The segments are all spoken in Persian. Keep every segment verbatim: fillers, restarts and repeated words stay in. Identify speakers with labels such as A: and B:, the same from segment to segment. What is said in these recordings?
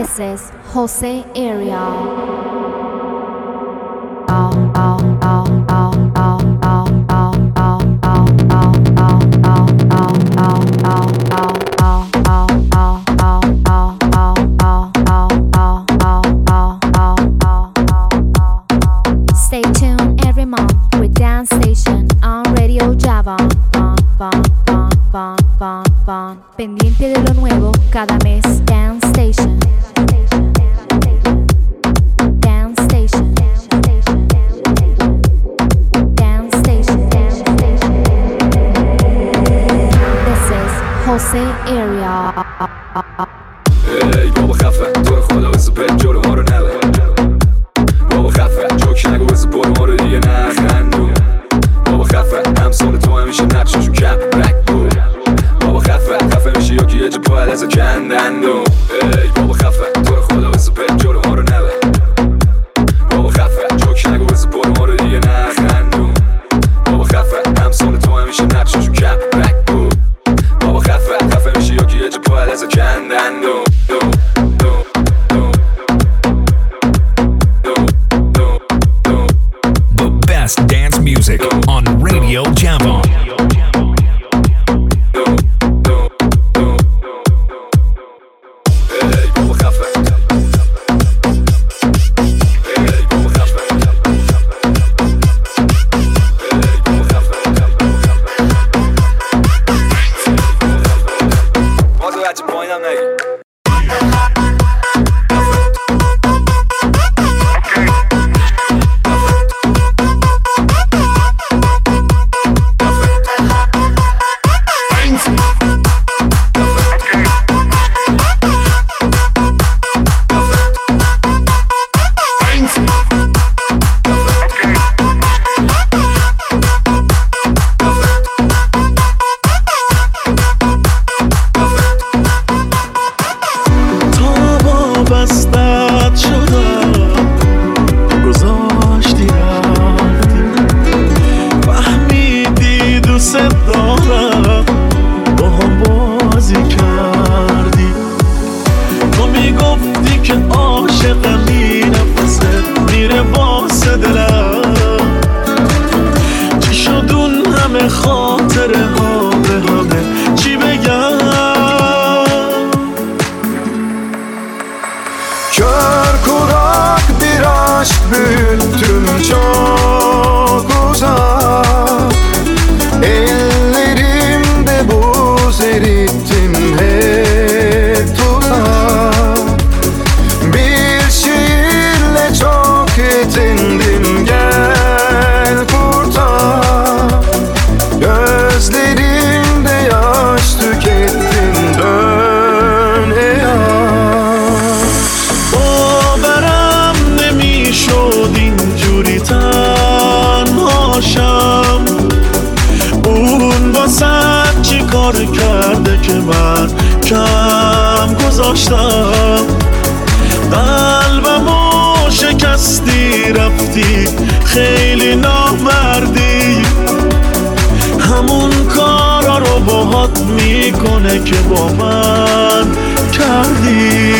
A: This is Jose Area. Stay tuned every month with Dance Station on Radio Java. Bon, bon, bon, bon, bon, bon. Pendiente de lo nuevo cada mes. Dance Station. Dance Station. Dance Station. This is Jose Area.
B: ای بابا خفه تو رو خدا واسه پنج جلو ما رو نده بابا خفه جوک نگو واسه برو ما رو دیگه نخندون بابا خفه همسال تو همیشه نقششون کم رک بود بابا خفه خفه میشه یا که یه جا باید ازا کندندون ای بابا خفه تو رو خدا واسه پنج جلو ما رو نده بابا خفه جوک نگو واسه برو ما رو دیگه نخندون بابا خفه همسال تو همیشه نقششون کم رک بود بابا خفه خفه میشه یا که یه جا باید ازا کندندون
C: Dance music on Radio Java.
D: قلبمو شکستی رفتی خیلی نامردی همون کارا رو باهات میکنه که با من کردی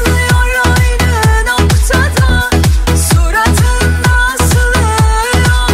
E: Suratın nasıl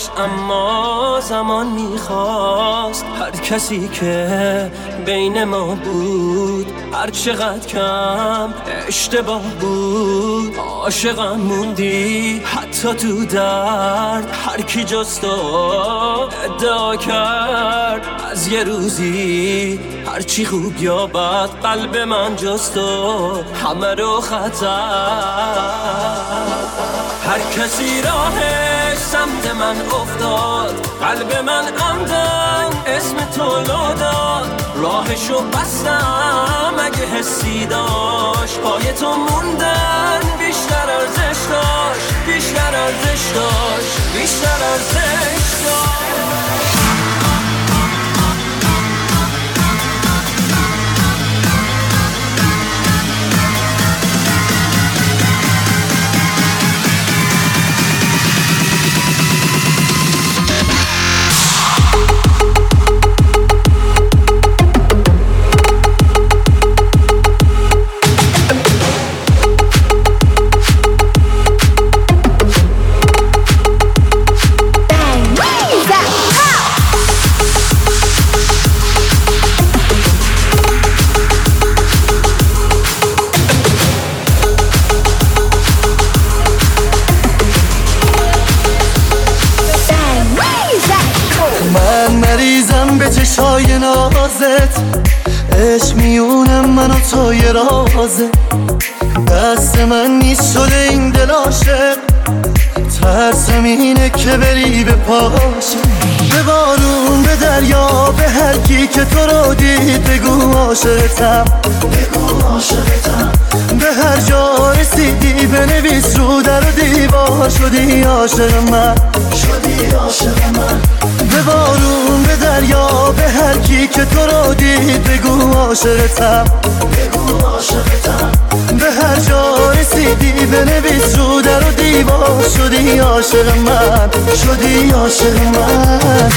F: اما زمان میخواست هر کسی که بین ما بود هر چقدر کم اشتباه بود عاشقم موندی حتی تو درد هر کی جز تو ادعا کرد از یه روزی هرچی خوب یا بد قلب من جز تو همه رو خطر هر کسی راهش سمت من افتاد قلب من عمدن اسم تو لو داد راهشو بستم اگه حسی داشت پای تو موندن بیشتر ارزش داشت بیشتر ارزش داشت بیشتر ارزش داشت چشای نازت عشق میونه من و تو یه رازه دست من نیست شده این دل عاشق ترسم اینه که بری به پاشه به بارون به دریا به هر کی که تو رو دید بگو عاشقتم بگو عاشقتم به هر جا رسیدی بنویس رو در و دیوار شدی عاشق من شدی عاشق من به بارون به دریا به هر کی که تو رو دید بگو عاشقتم بگو عاشقتم به هر جا رسیدی بنویس رو در و دیوار شدی عاشق من شدی عاشق من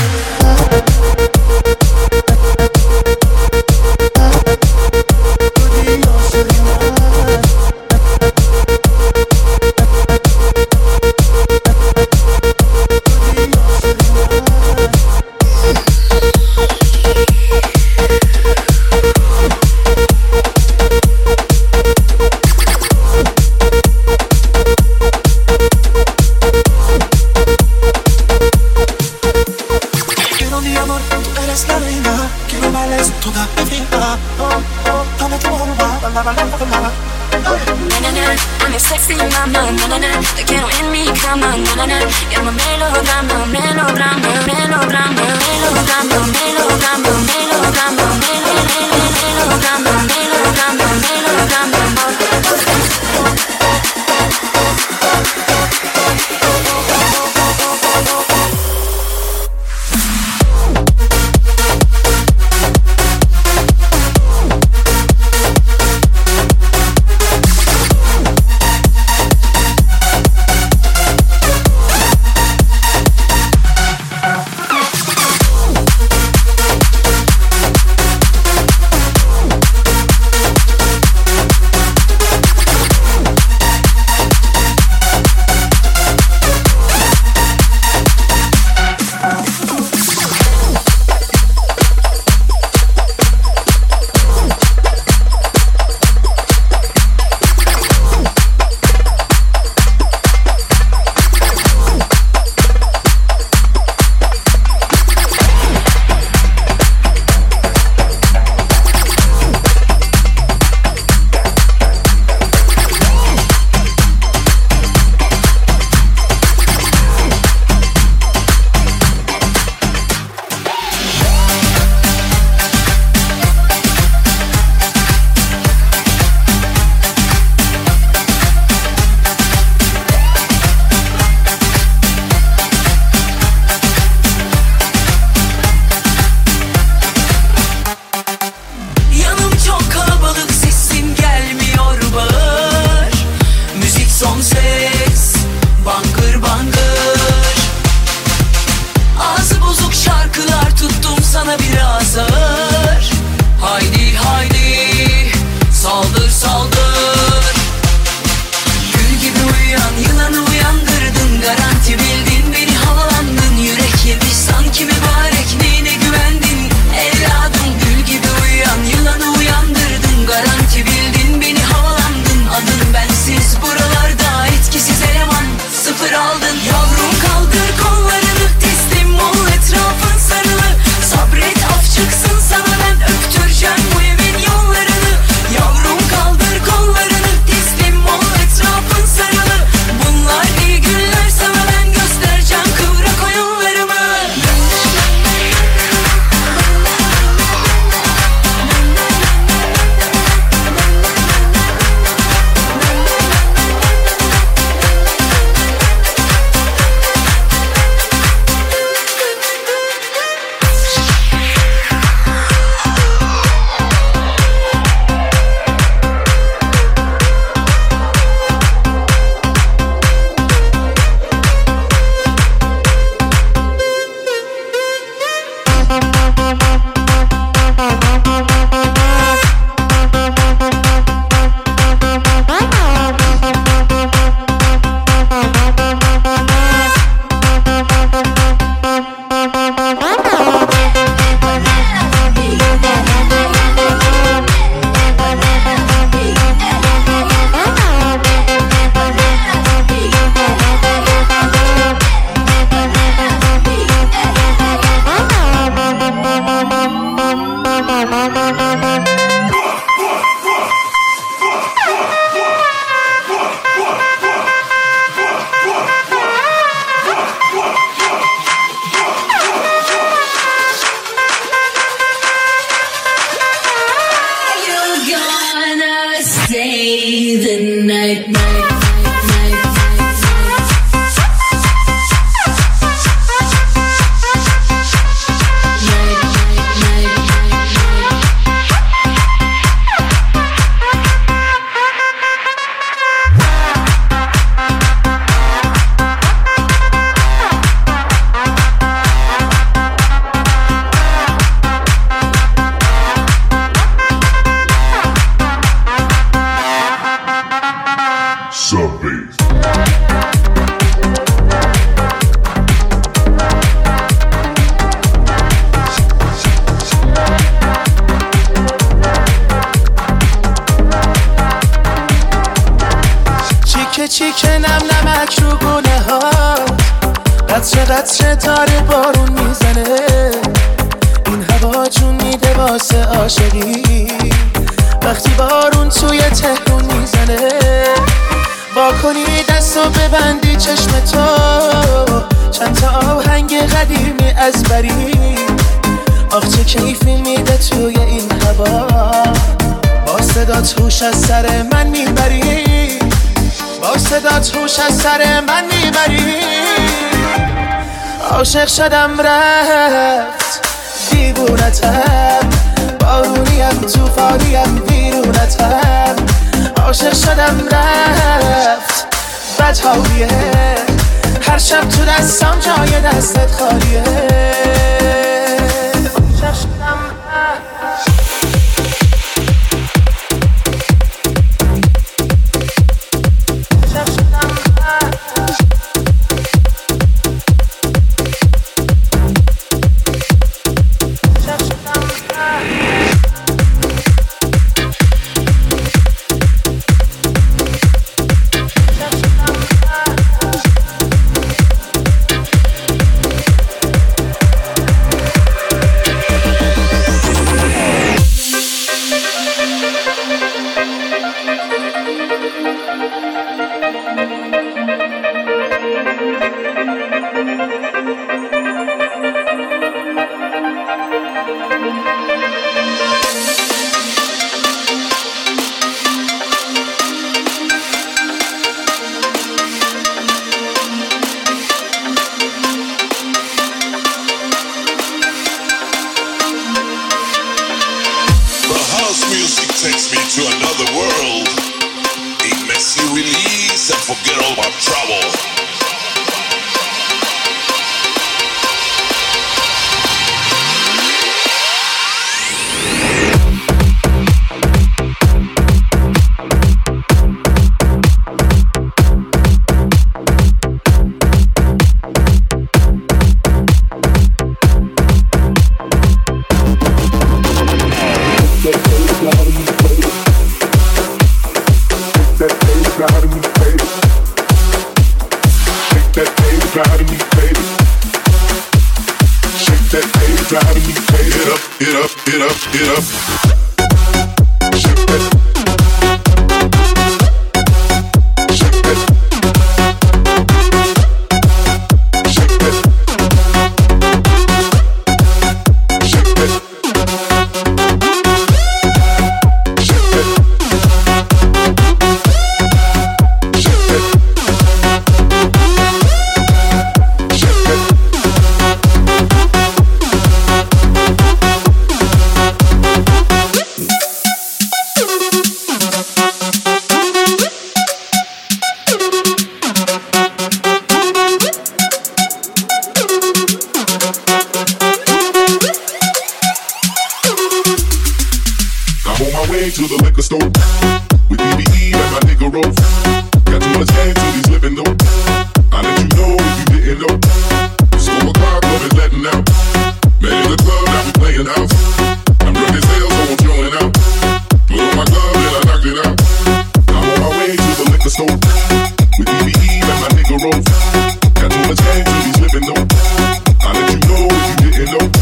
G: میکنم نمک رو گونه ها، قطره قطره داره بارون میزنه، این هوا جون میده واسه عاشقی، وقتی بارون توی تهرون میزنه، با کنی دستو ببندی چشم تو، چند تا آهنگ قدیمی از بری، آخ چه کیفی میده توی این هوا، با صدات هوش از سر من میبری، با صدات هوش از سر من میبری. عاشق شدم رفت دیوونتم، بارونیم توفانیم بیرونتم، عاشق شدم رفت بدحالیه، هر شب تو دستم جای دستت خالیه. عاشق شدم رفت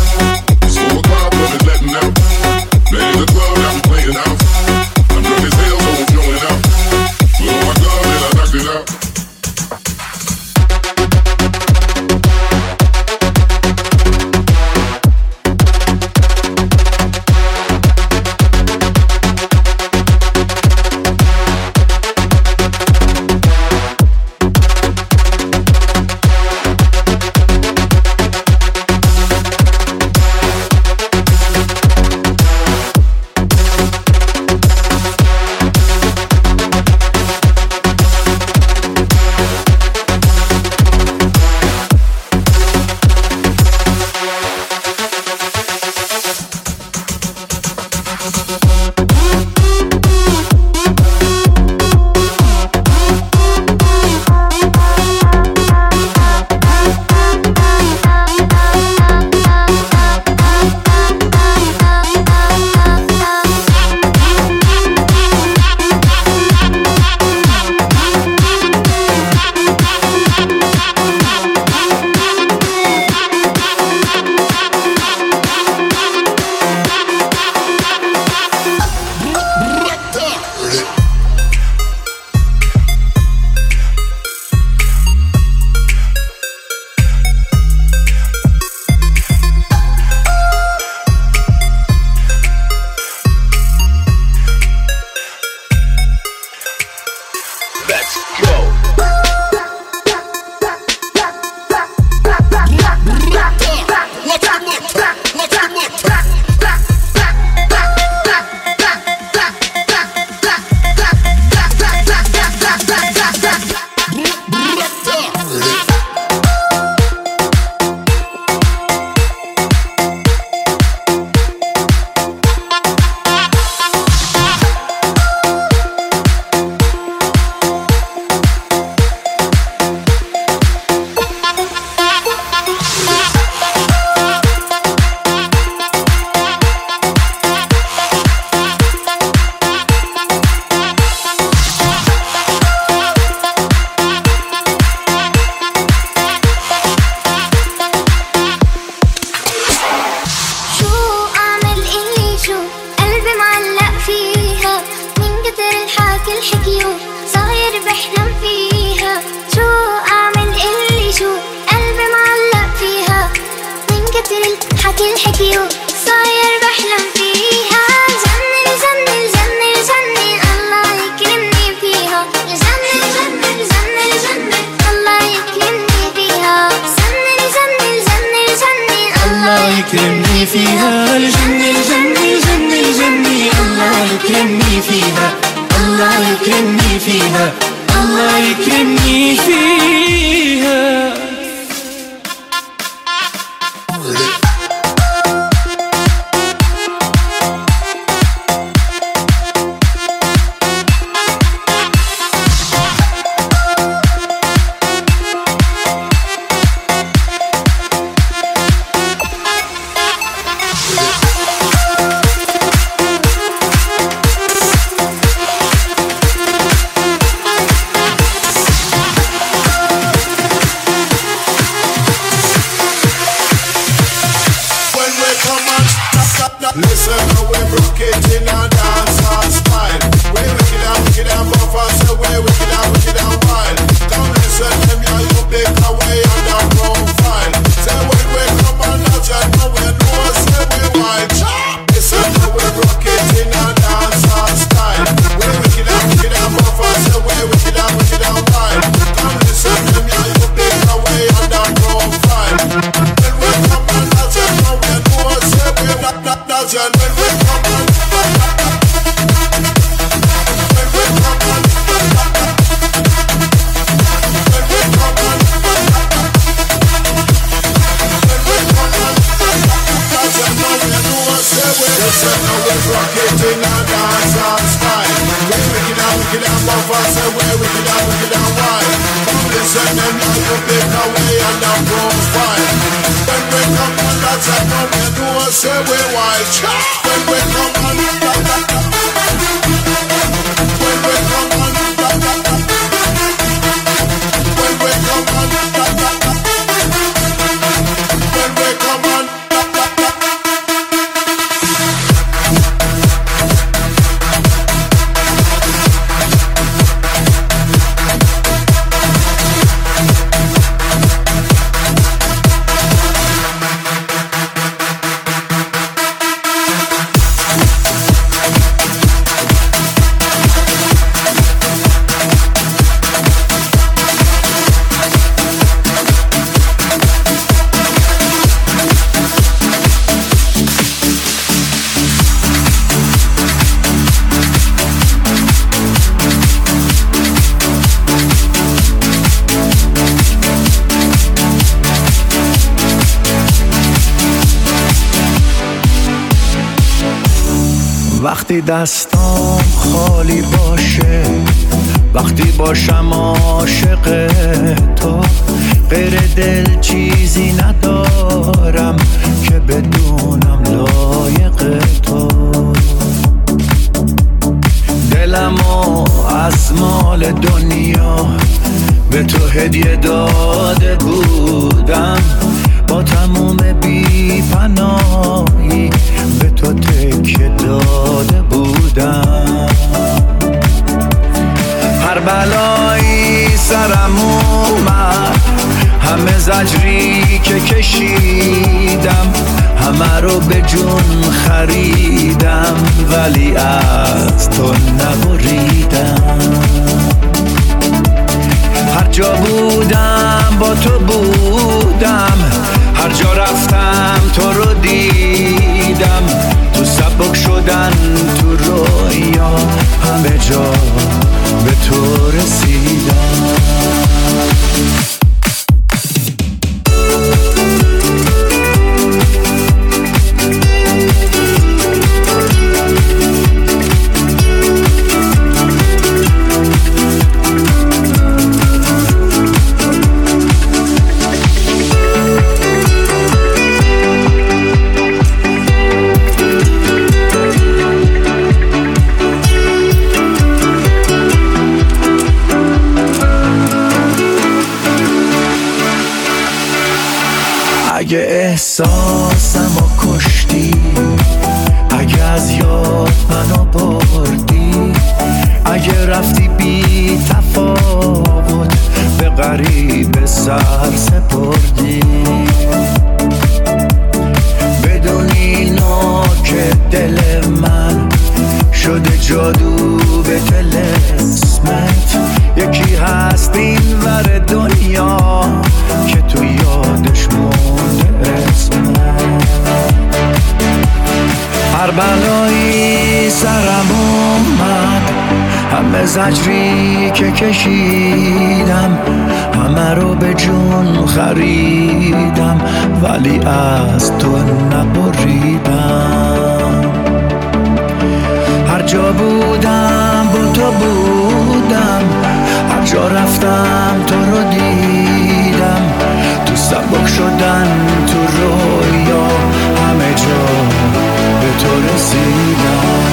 E: Letting out. Man in the club, now we playing out. I'm drunk as hell.
H: الحكي وصاير بحلم فيها. الجنة الجنة الجنة الجنة الله يكرمني فيها. الجنة الجنة الجنة الجنة الله يكرمني فيها. الجنة الجنة الجنة الجنة الله يكرمني فيها. الجنة الجنة الجنة الجنة الله يكرمني فيها. الله يكرمني فيها. الله يكرمني فيها.
I: وقتی دستام خالی باشه، وقتی باشم عاشق تو، غیر دل چیزی ندارم که بدونم لایق تو. دلمو از مال دنیا به تو هدیه داده بودم، با تموم بی پناهی به تو تکیه داده بودم. هر بلایی سرم اومد، همه زجری که کشیدم، همه رو به جون خریدم، ولی از تو نبریدم. هر جا بودم با تو بودم، هر جا رفتم تو رو دیدم، تو سبک شدن تو رویا همه جا به تو رسیدم. که دل من شده جادو به طلسمت. یکی هست این ور دنیا که تو یادش مونده اسمت. هر بلایی سرم اومد، همه زجری که کشیدم، همه رو به جون خریدم ولی از تو نبریدم. هر جا بودم با تو بودم، هر جا رفتم تو رو دیدم، تو سبک شدن تو رویا همه جا به تو رسیدم.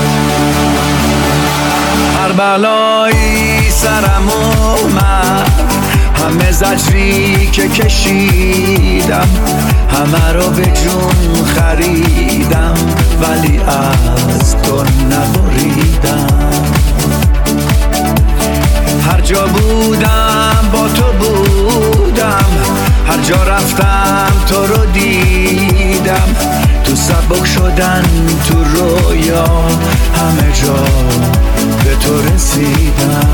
I: هر بلایی سرم اومد، همه زجری که کشیدم، همه رو به جون خریدم ولی از تو نبریدم. هر جا بودم با تو بودم، هر جا رفتم تو رو دیدم، تو سبک شدن تو رویا همه جا به تو رسیدم.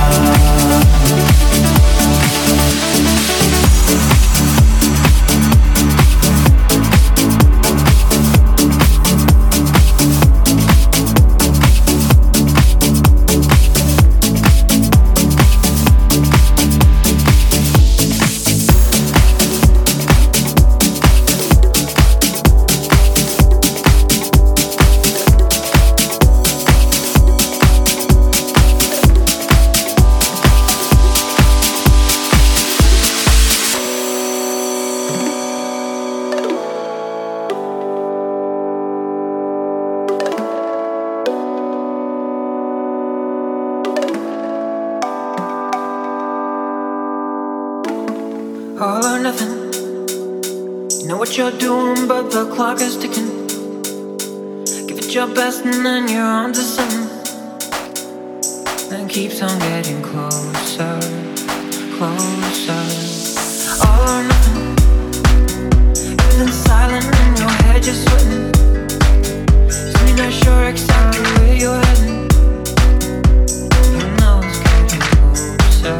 J: All or nothing. You know what you're doing, but the clock is ticking. Give it your best and then you're on to something. Then keeps on getting closer, closer. All or nothing. Everything's silent in your head, you're sweating. So you're not sure exactly where you're heading. You know it's getting closer.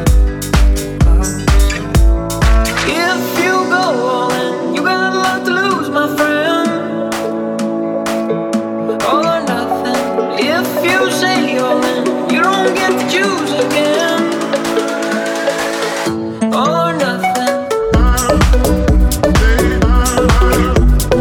J: If you go all in, you got a lot to lose, my friend. All or nothing. If you say all in, you don't get to choose again. All or nothing.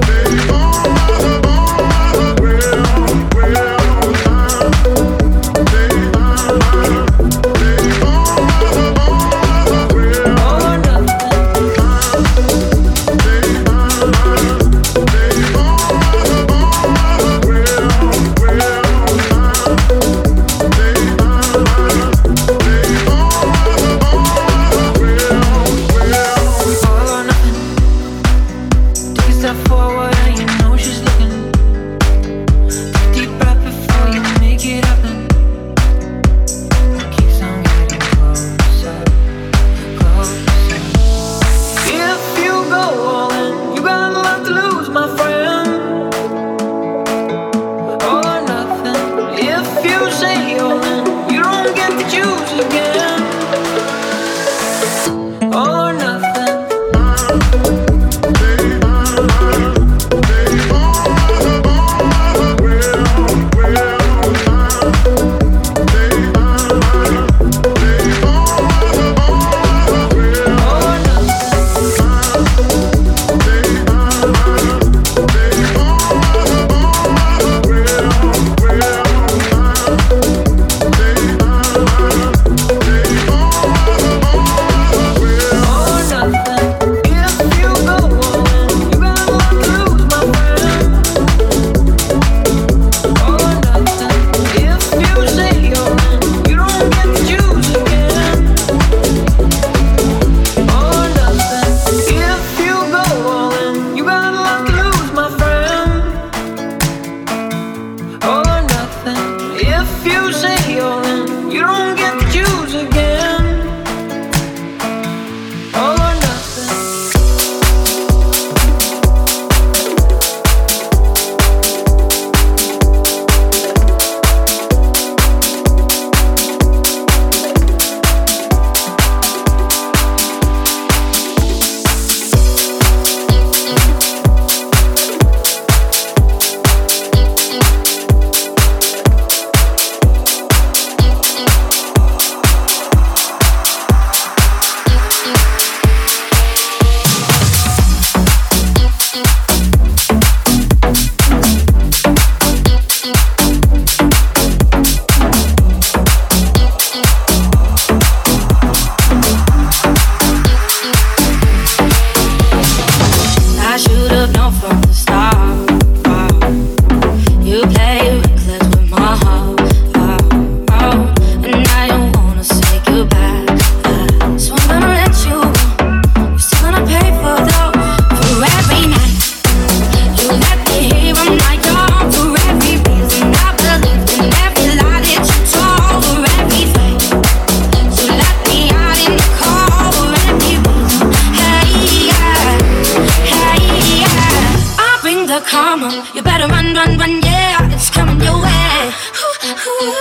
K: the karma. You better run, run, run, yeah, it's coming your way. Ooh, ooh.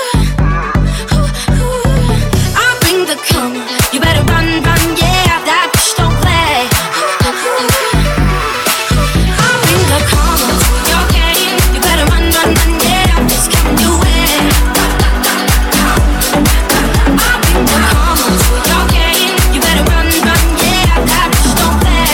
K: I'll bring the karma. You better run, run, yeah, that bitch don't play. I'll bring the karma to your game. You better run, run, run, yeah, it's coming your way. I'll bring the karma to your game. You better run, run, yeah, that bitch don't play.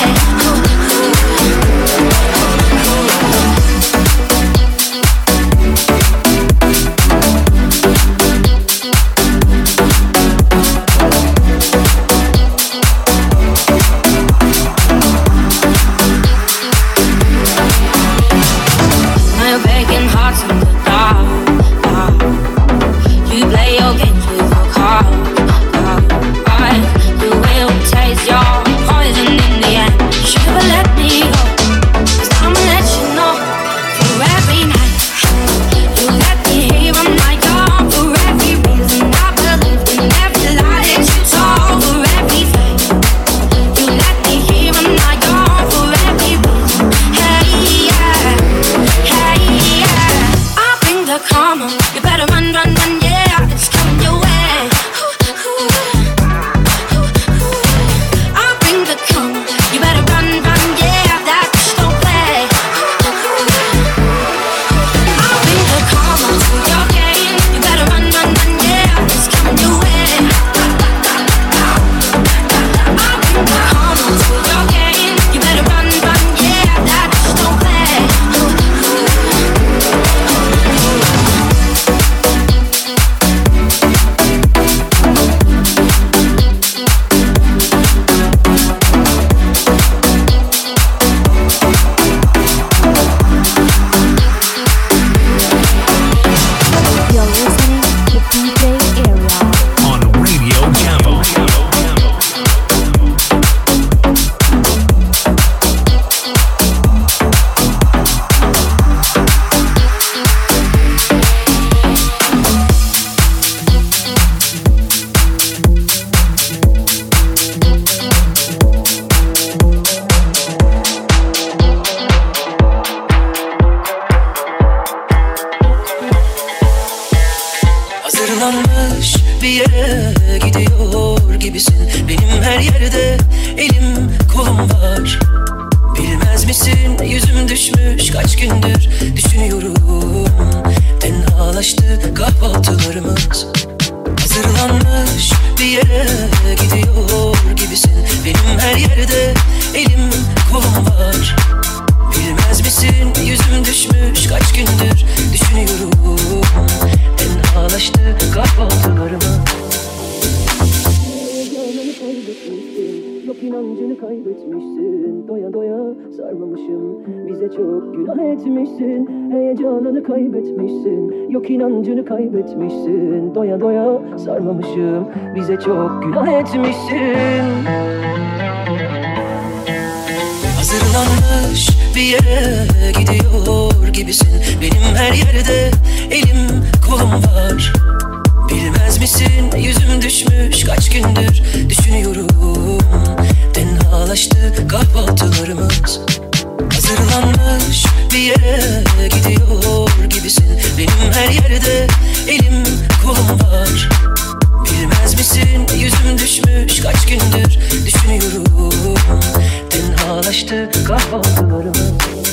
L: İnancını kaybetmişsin, doya doya sarmamışım, bize çok günah etmişsin.
G: Hazırlanmış bir yere gidiyor gibisin. Benim her yerde elim kolum var. Bilmez misin yüzüm düşmüş kaç gündür düşünüyorum. Tenhalaştı kahvaltılarımız. Hazırlanmış bir yere gidiyor gibisin. Benim her yerde elim kolum var. Bilmez misin yüzüm düşmüş kaç gündür düşünüyorum. Tenhalaştı kahvaltılarımız.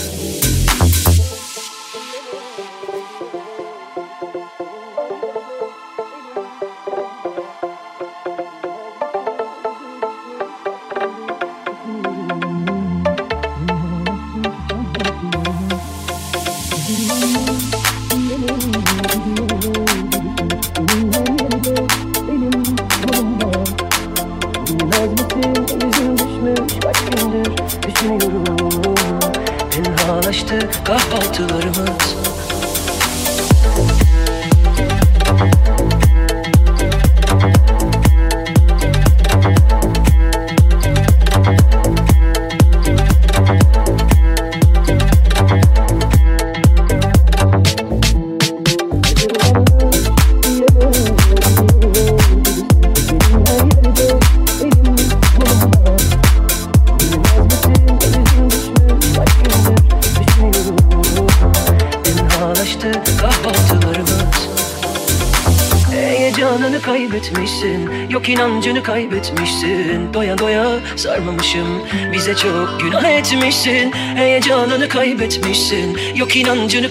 G: Kahvaltılarımız.
L: Düşünüyorum Heyecanını kaybetmişsin, yok inancını kaybetmişsin. Doya doya sarmamışım, bize çok günah etmişsin. Heyecanını kaybetmişsin, yok inancını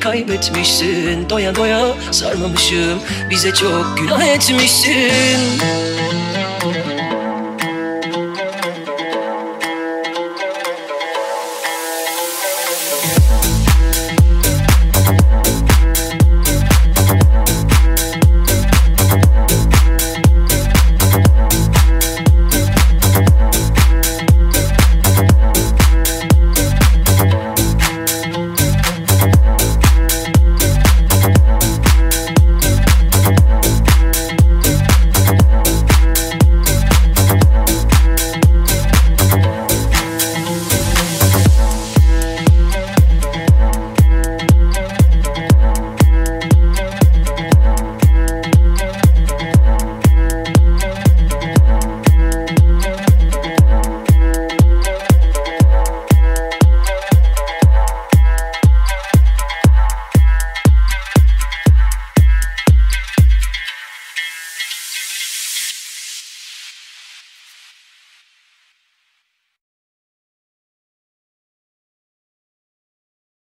L: kaybetmişsin. Doya doya sarmamışım, bize çok günah etmişsin.